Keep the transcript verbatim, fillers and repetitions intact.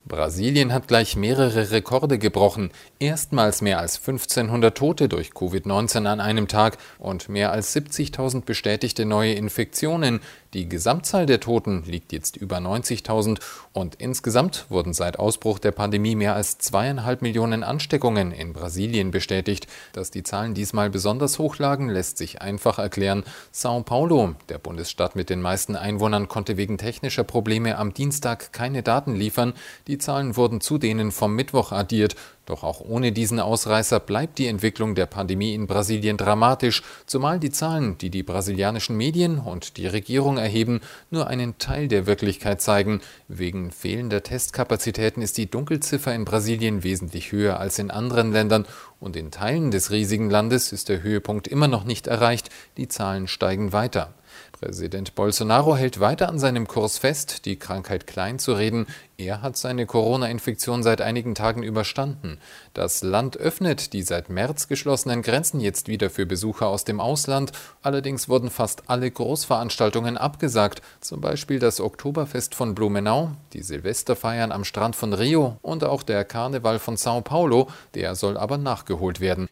Brasilien hat gleich mehrere Rekorde gebrochen. Erstmals mehr als fünfzehnhundert Tote durch Covid neunzehn an einem Tag und mehr als siebzigtausend bestätigte neue Infektionen. Die Gesamtzahl der Toten liegt jetzt über neunzigtausend und insgesamt wurden seit Ausbruch der Pandemie mehr als zweieinhalb Millionen Ansteckungen in Brasilien bestätigt. Dass die Zahlen diesmal besonders hoch lagen, lässt sich einfach erklären. São Paulo, der Bundesstaat mit den meisten Einwohnern, konnte wegen technischer Probleme am Dienstag keine Daten liefern. Die Zahlen wurden zu denen vom Mittwoch addiert. Doch auch ohne diesen Ausreißer bleibt die Entwicklung der Pandemie in Brasilien dramatisch, zumal die Zahlen, die die brasilianischen Medien und die Regierung erheben, nur einen Teil der Wirklichkeit zeigen. Wegen fehlender Testkapazitäten ist die Dunkelziffer in Brasilien wesentlich höher als in anderen Ländern und in Teilen des riesigen Landes ist der Höhepunkt immer noch nicht erreicht. Die Zahlen steigen weiter. Präsident Bolsonaro hält weiter an seinem Kurs fest, die Krankheit klein zu reden. Er hat seine Corona-Infektion seit einigen Tagen überstanden. Das Land öffnet die seit März geschlossenen Grenzen jetzt wieder für Besucher aus dem Ausland. Allerdings wurden fast alle Großveranstaltungen abgesagt, zum Beispiel das Oktoberfest von Blumenau, die Silvesterfeiern am Strand von Rio und auch der Karneval von São Paulo. Der soll aber nachgeholt werden.